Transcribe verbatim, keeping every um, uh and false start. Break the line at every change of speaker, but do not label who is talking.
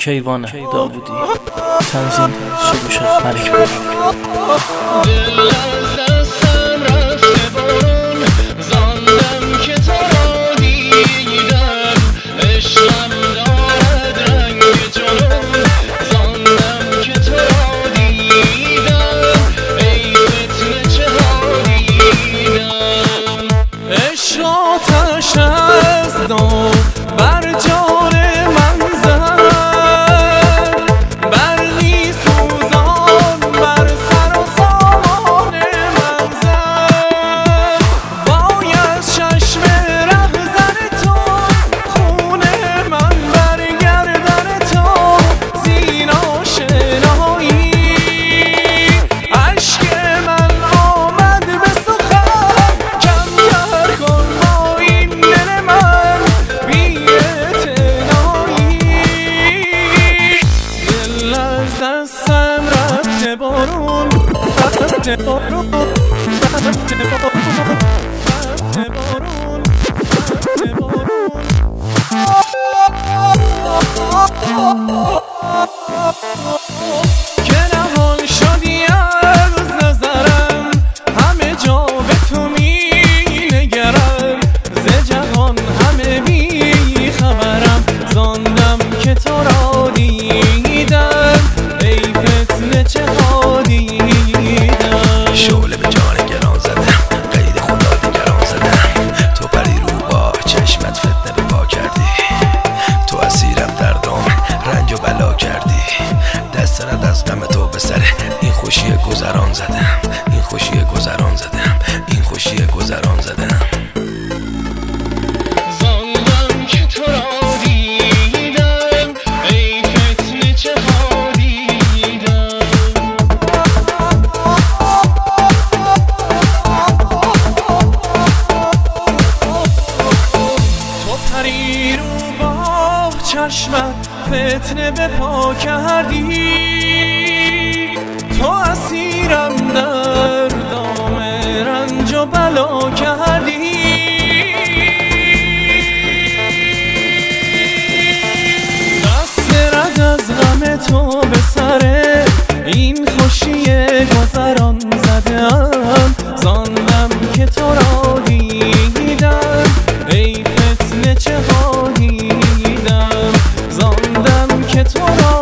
کیوان داوودی، تنظیم سروش ملک پور.
دل از دستم رفته برون، زاندم که تو را دیدم. عشقم دارد رنگ جنون، زاندم که تو را دیدم. ای فتنه چه ها دیدم. عشق آتش از نو بر جان من زد، برقی سوزان بر سر و سامان من زد. وای از چشم رهزن تو، خون من بر گردن تو، زین آشنایی اشک من آمد به سخن. کمتر کن با این دل من بی اعتنایی. دل از دستم رفته برون، رفته برون، رفته برون، رفته برون، رفته برون. که نهان شدی از نظرم، همه جا به تو می نگرم. ز جهان همه بی خبرم، زاندم که تو را دیدم. ای فتنه چه ها دیدم.
شعله به جان گران زدم، قید خدا دیگران زدم. تو پری رو با چشمت فتنه به پا کردی. تو اسیرم در دام رنج و بلا کردی. دست رد از غم تو به سر این خوشی گذران زدم. این خوشی گذران زدم. این خوشی گذران زدم.
زاندم که تو را دیدم. ای فتنه چه ها دیدم. تو پری رو با چشمت فتنه به پا کردی. تو اسیرم در دام رنج و بلا کردی. دست رد از غم تو به سر این خوشی گذران زدم. زاندم که تو را دیدم. ای فتنه چه ها دیدم. زاندم که تو را